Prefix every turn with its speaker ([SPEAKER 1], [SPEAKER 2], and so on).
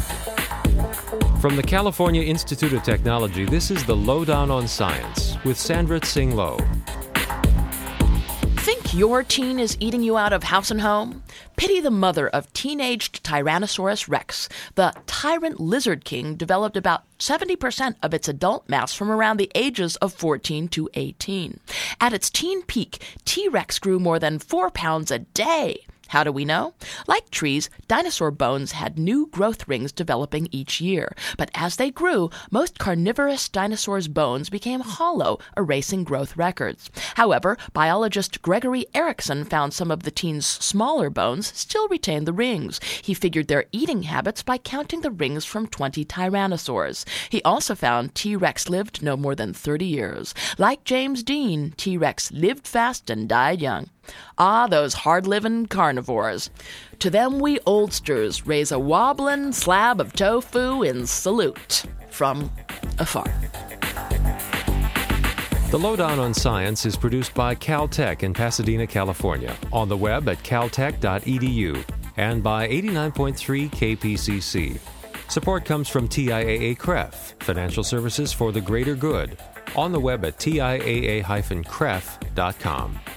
[SPEAKER 1] From the California Institute of Technology, this is the Lowdown on Science with Sandra Tsing Loh.
[SPEAKER 2] Think your teen is eating you out of house and home? Pity the mother of teenaged Tyrannosaurus rex. The tyrant lizard king developed about 70% of its adult mass from around the ages of 14 to 18. At its teen peak, T-Rex grew more than 4 pounds a day. How do we know? Like trees, dinosaur bones had new growth rings developing each year. But as they grew, most carnivorous dinosaurs' bones became hollow, erasing growth records. However, biologist Gregory Erickson found some of the teens' smaller bones still retained the rings. He figured their eating habits by counting the rings from 20 tyrannosaurs. He also found T-Rex lived no more than 30 years. Like James Dean, T-Rex lived fast and died young. Ah, those hard-living carnivores. To them we oldsters raise a wobblin' slab of tofu in salute from afar.
[SPEAKER 1] The Lowdown on Science is produced by Caltech in Pasadena, California, on the web at caltech.edu and by 89.3 KPCC. Support comes from TIAA-CREF, Financial Services for the Greater Good, on the web at TIAA-CREF.com.